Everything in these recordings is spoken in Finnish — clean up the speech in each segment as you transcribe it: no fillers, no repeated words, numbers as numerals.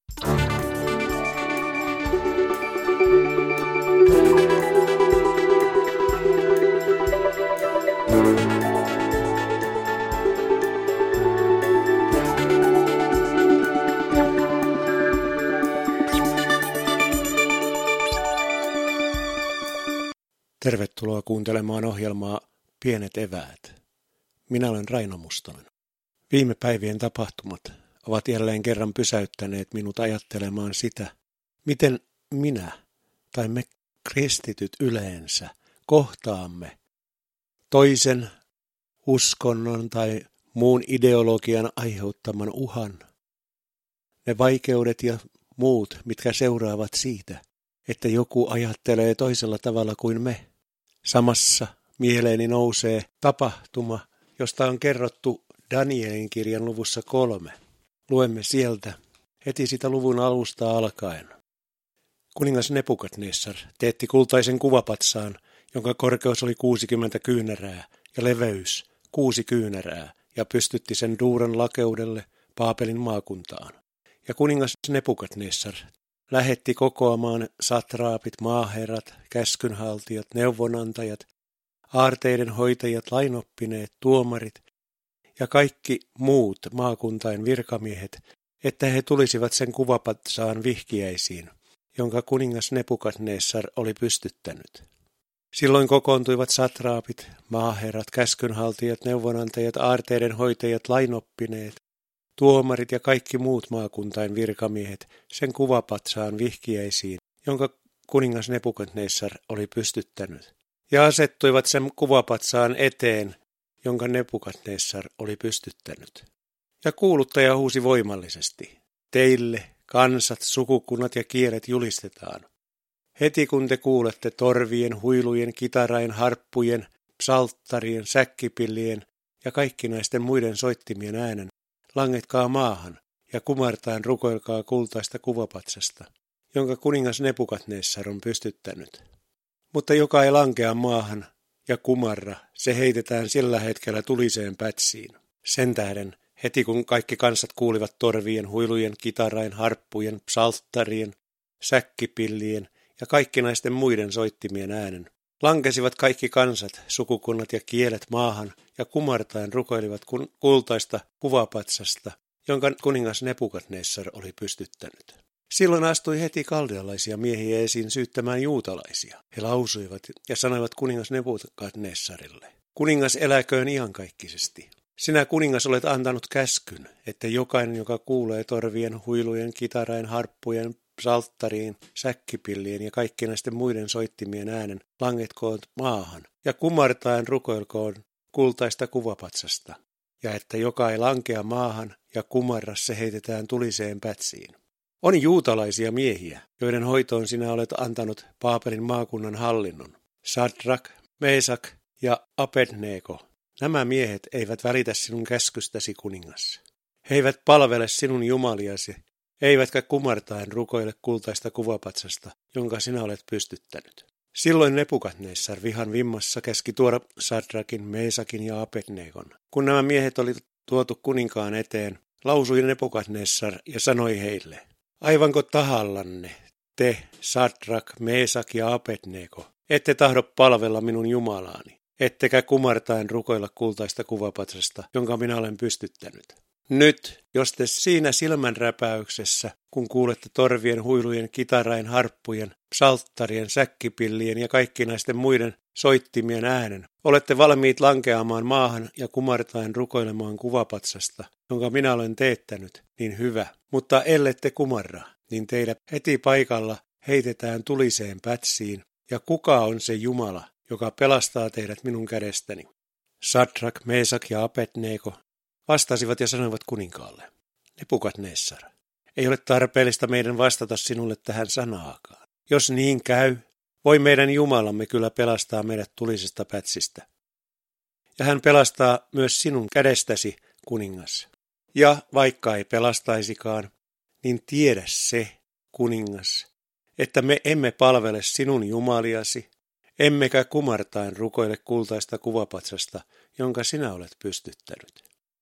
Tervetuloa kuuntelemaan ohjelmaa Pienet eväät. Minä olen Raino Mustonen. Viime päivien tapahtumat ovat jälleen kerran pysäyttäneet minut ajattelemaan sitä, miten minä tai me kristityt yleensä kohtaamme toisen uskonnon tai muun ideologian aiheuttaman uhan. Ne vaikeudet ja muut, mitkä seuraavat siitä, että joku ajattelee toisella tavalla kuin me. Samassa mieleeni nousee tapahtuma, josta on kerrottu Danielin kirjan luvussa 3. Luemme sieltä heti sitä luvun alusta alkaen. Kuningas Nebukadnessar teetti kultaisen kuvapatsaan, jonka korkeus oli 60 kyynärää ja leveys 6 kyynärää, ja pystytti sen Duuran lakeudelle Baabelin maakuntaan. Ja kuningas Nebukadnessar lähetti kokoamaan satraapit, maaherrat, käskynhaltijat, neuvonantajat, aarteiden hoitajat, lainoppineet, tuomarit ja kaikki muut maakuntain virkamiehet, että he tulisivat sen kuvapatsaan vihkiäisiin, jonka kuningas Nebukadnessar oli pystyttänyt. Silloin kokoontuivat satraapit, maaherrat, käskynhaltijat, neuvonantajat, aarteiden hoitajat, lainoppineet, tuomarit ja kaikki muut maakuntain virkamiehet sen kuvapatsaan vihkiäisiin, jonka kuningas Nebukadnessar oli pystyttänyt, ja asettuivat sen kuvapatsaan eteen, jonka Nebukadnessar oli pystyttänyt. Ja kuuluttaja huusi voimallisesti: teille, kansat, sukukunnat ja kielet julistetaan. Heti kun te kuulette torvien, huilujen, kitarain, harppujen, psalttarien, säkkipillien ja kaikkinaisten muiden soittimien äänen, langetkaa maahan ja kumartaen rukoilkaa kultaista kuvapatsasta, jonka kuningas Nebukadnessar on pystyttänyt. Mutta joka ei lankea maahan ja kumarra, se heitetään sillä hetkellä tuliseen pätsiin. Sen tähden, heti kun kaikki kansat kuulivat torvien, huilujen, kitarain, harppujen, psalttarien, säkkipillien ja kaikkinaisten muiden soittimien äänen, lankesivat kaikki kansat, sukukunnat ja kielet maahan ja kumartaen rukoilivat kultaista kuvapatsasta, jonka kuningas Nebukadnessar oli pystyttänyt. Silloin astui heti kaldealaisia miehiä esiin syyttämään juutalaisia. He lausuivat ja sanoivat kuningas Nebukadnessarille: kuningas eläköön iankaikkisesti. Sinä kuningas olet antanut käskyn, että jokainen, joka kuulee torvien, huilujen, kitarain, harppujen, psalttariin, säkkipillien ja kaikkinaisten muiden soittimien äänen, langetkoon maahan ja kumartaen rukoilkoon kultaista kuvapatsasta, ja että joka ei lankea maahan ja kumarra, se heitetään tuliseen pätsiin. On juutalaisia miehiä, joiden hoitoon sinä olet antanut Baabelin maakunnan hallinnon. Sadrak, Meesak ja Abednego. Nämä miehet eivät välitä sinun käskystäsi, kuningas. He eivät palvele sinun jumaliasi, eivätkä kumartaen rukoile kultaista kuvapatsasta, jonka sinä olet pystyttänyt. Silloin Nebukadnessar vihan vimmassa käski tuoda Sadrakin, Meesakin ja Abednegon. Kun nämä miehet oli tuotu kuninkaan eteen, lausui Nebukadnessar ja sanoi heille: aivanko tahallanne, te, Sadrak, Meesak ja Abednego, ette tahdo palvella minun jumalaani, ettekä kumartaen rukoilla kultaista kuvapatsasta, jonka minä olen pystyttänyt. Nyt, jos te siinä silmänräpäyksessä, kun kuulette torvien, huilujen, kitarain, harppujen, psalttarien, säkkipillien ja kaikkinaisten muiden soittimien äänen, olette valmiit lankeamaan maahan ja kumartaen rukoilemaan kuvapatsasta, jonka minä olen teettänyt, niin hyvä. Mutta ellette kumarra, niin teidät heti paikalla heitetään tuliseen pätsiin, ja kuka on se Jumala, joka pelastaa teidät minun kädestäni? Sadrak, Meesak ja Abednego vastasivat ja sanoivat kuninkaalle: Nebukadnessar, ei ole tarpeellista meidän vastata sinulle tähän sanaakaan. Jos niin käy, voi meidän Jumalamme kyllä pelastaa meidät tulisesta pätsistä. Ja hän pelastaa myös sinun kädestäsi, kuningas. Ja vaikka ei pelastaisikaan, niin tiedä se, kuningas, että me emme palvele sinun jumaliasi, emmekä kumartaen rukoile kultaista kuvapatsasta, jonka sinä olet pystyttänyt.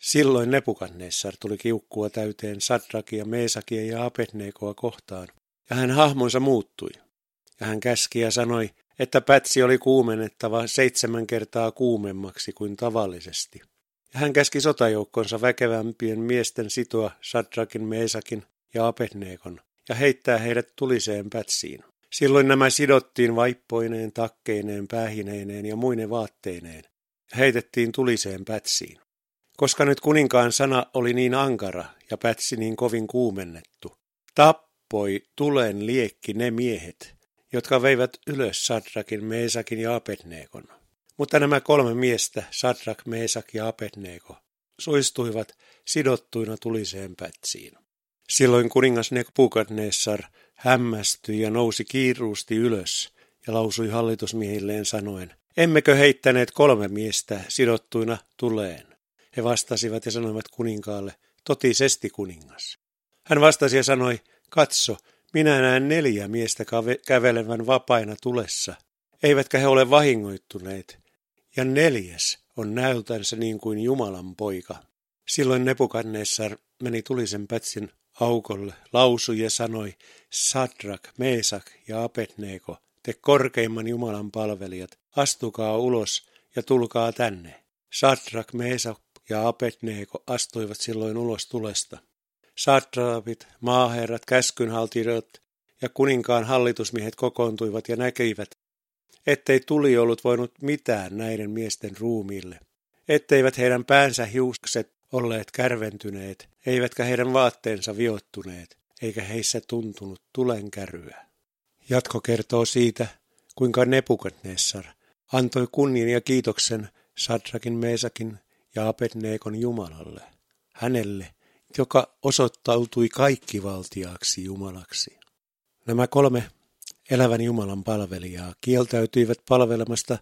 Silloin Nebukadnessar tuli kiukkua täyteen Sadrakia, Meesakia ja Abednegoa kohtaan, ja hän hahmonsa muuttui. Ja hän käski ja sanoi, että pätsi oli kuumennettava 7 kertaa kuumemmaksi kuin tavallisesti. Ja hän käski sotajoukkonsa väkevämpien miesten sitoa Sadrakin, Meesakin ja Abednegon ja heittää heidät tuliseen pätsiin. Silloin nämä sidottiin vaippoineen, takkeineen, päähineineen ja muine vaatteineen ja heitettiin tuliseen pätsiin. Koska nyt kuninkaan sana oli niin ankara ja pätsi niin kovin kuumennettu, tappoi tulen liekki ne miehet, jotka veivät ylös Sadrakin, Meesakin ja Abednegon. Mutta nämä 3 miestä, Sadrak, Meesak ja Abednego, suistuivat sidottuina tuliseen pätsiin. Silloin kuningas Nebukadnessar hämmästyi ja nousi kiiruusti ylös ja lausui hallitusmiehilleen sanoen, emmekö heittäneet 3 miestä sidottuina tuleen? He vastasivat ja sanoivat kuninkaalle, totisesti kuningas. Hän vastasi ja sanoi, katso, minä näen 4 miestä kävelevän vapaina tulessa, eivätkä he ole vahingoittuneet, ja 4. on näöltänsä niin kuin Jumalan poika. Silloin Nebukadnessar meni tulisen pätsin aukolle, lausui ja sanoi, Sadrak, Meesak ja Abednego, te korkeimman Jumalan palvelijat, astukaa ulos ja tulkaa tänne. Sadrak, Meesak ja Abednego astuivat silloin ulos tulesta. Satraapit, maaherrat, käskynhaltijat ja kuninkaan hallitusmiehet kokoontuivat ja näkivät, ettei tuli ollut voinut mitään näiden miesten ruumiille, etteivät heidän päänsä hiukset olleet kärventyneet, eivätkä heidän vaatteensa viottuneet, eikä heissä tuntunut tulenkäryä. Jatko kertoo siitä, kuinka Nebukadnessar antoi kunnian ja kiitoksen Sadrakin, Meesakin ja Abednegon Jumalalle, hänelle, joka osoittautui kaikkivaltiaaksi Jumalaksi. Nämä 3 elävän Jumalan palvelijaa kieltäytyivät palvelemasta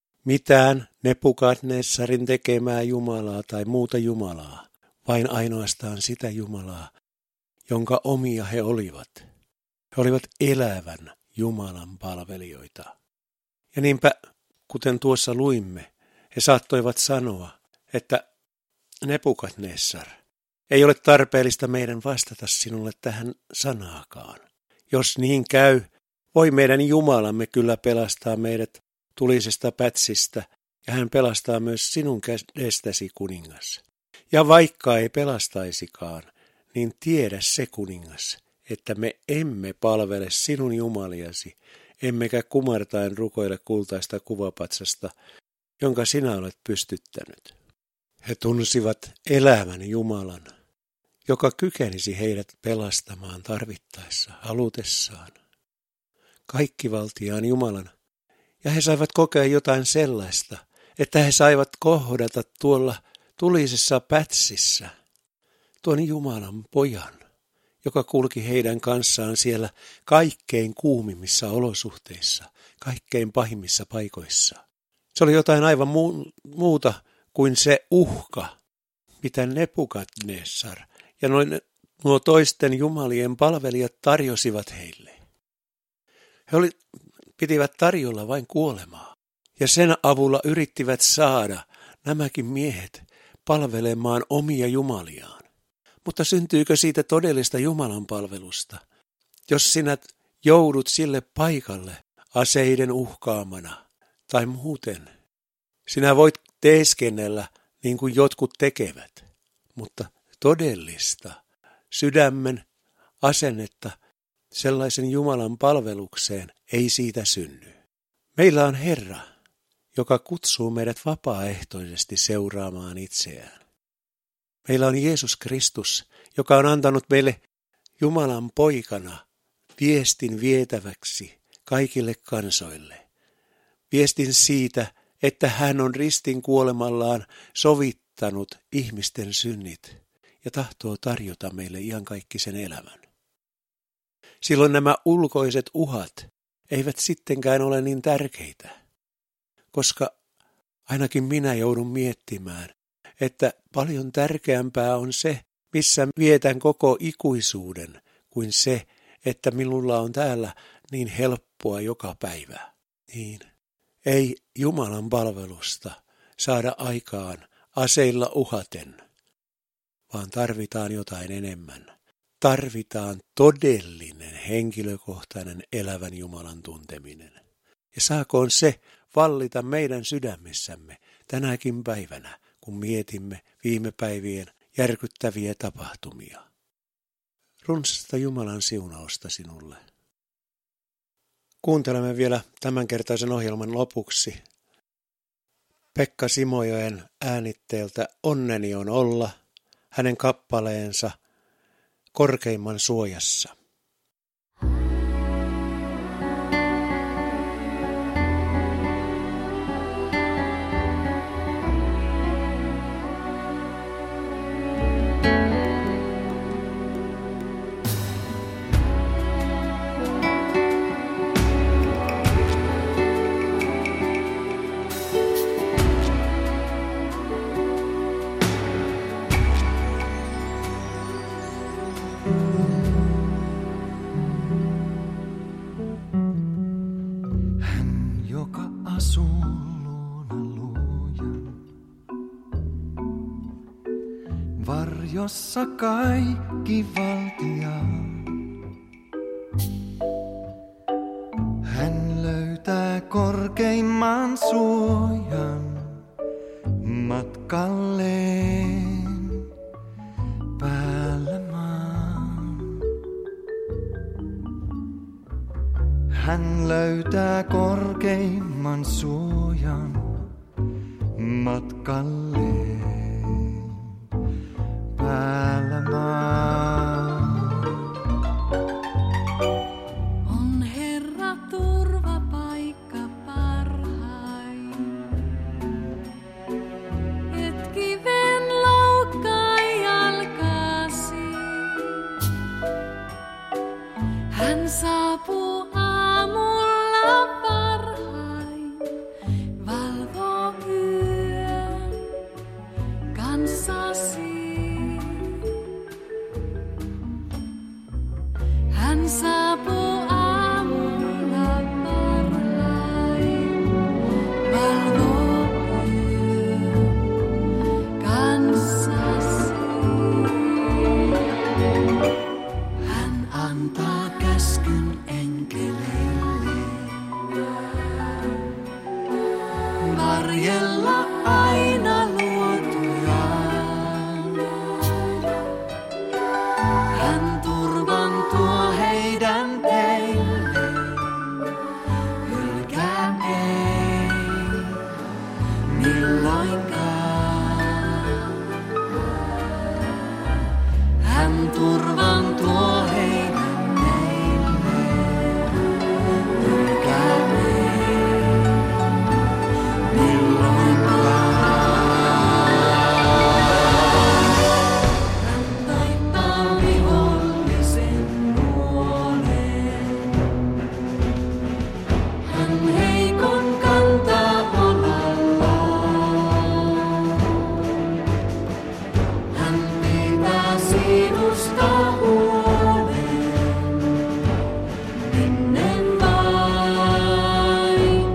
mitään Nebukadnessarin tekemää Jumalaa tai muuta Jumalaa, vain ainoastaan sitä Jumalaa, jonka omia he olivat. He olivat elävän Jumalan palvelijoita. Ja niinpä, kuten tuossa luimme, he saattoivat sanoa, että Nebukadnessar, ei ole tarpeellista meidän vastata sinulle tähän sanaakaan. Jos niin käy, voi meidän Jumalamme kyllä pelastaa meidät tulisesta pätsistä, ja hän pelastaa myös sinun kädestäsi, kuningas. Ja vaikka ei pelastaisikaan, niin tiedä se, kuningas, että me emme palvele sinun jumaliasi, emmekä kumartaen rukoile kultaista kuvapatsasta, jonka sinä olet pystyttänyt. He tunsivat elävän Jumalan, joka kykenisi heidät pelastamaan tarvittaessa, halutessaan. Kaikkivaltiaan Jumalan, ja he saivat kokea jotain sellaista, että he saivat kohdata tuolla tulisessa pätsissä tuon Jumalan pojan, joka kulki heidän kanssaan siellä kaikkein kuumimmissa olosuhteissa, kaikkein pahimmissa paikoissa. Se oli jotain aivan muuta kuin se uhka, mitä Nebukadnessar ja nuo toisten jumalien palvelijat tarjosivat heille. He pitivät tarjolla vain kuolemaa, ja sen avulla yrittivät saada nämäkin miehet palvelemaan omia jumaliaan. Mutta syntyykö siitä todellista Jumalan palvelusta, jos sinä joudut sille paikalle aseiden uhkaamana tai muuten? Sinä voit teeskennellä niin kuin jotkut tekevät, mutta todellista sydämen asennetta sellaisen Jumalan palvelukseen ei siitä synny. Meillä on Herra, joka kutsuu meidät vapaaehtoisesti seuraamaan itseään. Meillä on Jeesus Kristus, joka on antanut meille Jumalan poikana viestin vietäväksi kaikille kansoille. Viestin siitä, että hän on ristin kuolemallaan sovittanut ihmisten synnit ja tahtoo tarjota meille iankaikkisen elämän. Silloin nämä ulkoiset uhat eivät sittenkään ole niin tärkeitä, koska ainakin minä joudun miettimään, että paljon tärkeämpää on se, missä vietän koko ikuisuuden, kuin se, että minulla on täällä niin helppoa joka päivä. Niin, ei Jumalan palvelusta saada aikaan aseilla uhaten, vaan tarvitaan jotain enemmän. Tarvitaan todellinen, henkilökohtainen, elävän Jumalan tunteminen. Ja saakoon se vallita meidän sydämessämme tänäkin päivänä, kun mietimme viime päivien järkyttäviä tapahtumia. Runsasta Jumalan siunausta sinulle. Kuuntelemme vielä tämänkertaisen ohjelman lopuksi Pekka Simojoen äänitteeltä Onneni on olla, hänen kappaleensa Korkeimman suojassa. Varjossa kaikki valtia. Hän löytää korkeimman suojan matkalleen päällä maan. Hän löytää korkeimman suojan matkalleen päällä maan. On Herra turvapaikka parhain, et kiven loukkaa jalkasi. Hän saapuu aamulla varhain, valvoo yön kanssasi. Hän saapuu aamulla varhain, valvoo yön kanssasi. Hän antaa käskyn enkeleille varjella aina luotujaan. Hän turvan tuo heidän teilleen, hylkää ei milloinkaan. Hän turvan tuo heidän teilleen, hylkää ei milloinkaan. Hän taittaa vihollisen nuoleen. Hän heikon kantaa olallaan. Hän pitää sinusta huolen, minne vain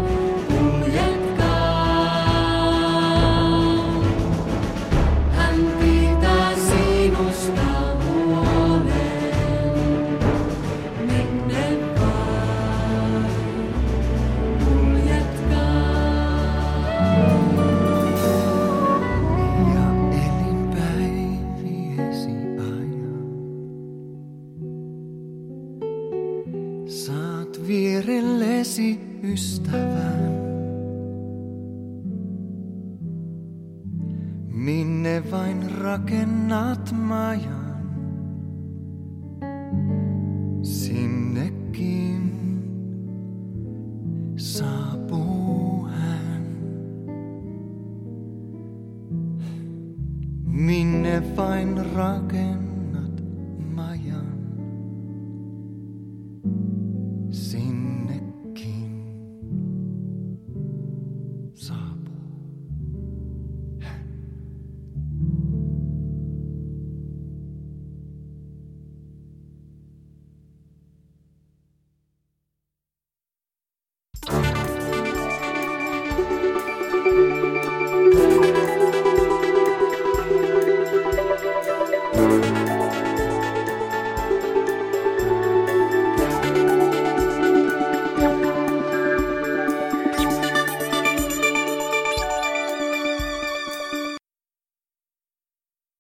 kuljetkaan. Hän pitää sinusta huolen, minne vain kuljetkaan. Ja elinpäiviesi ajan saat vierellesi ystävän. Minne vain rakennat majan,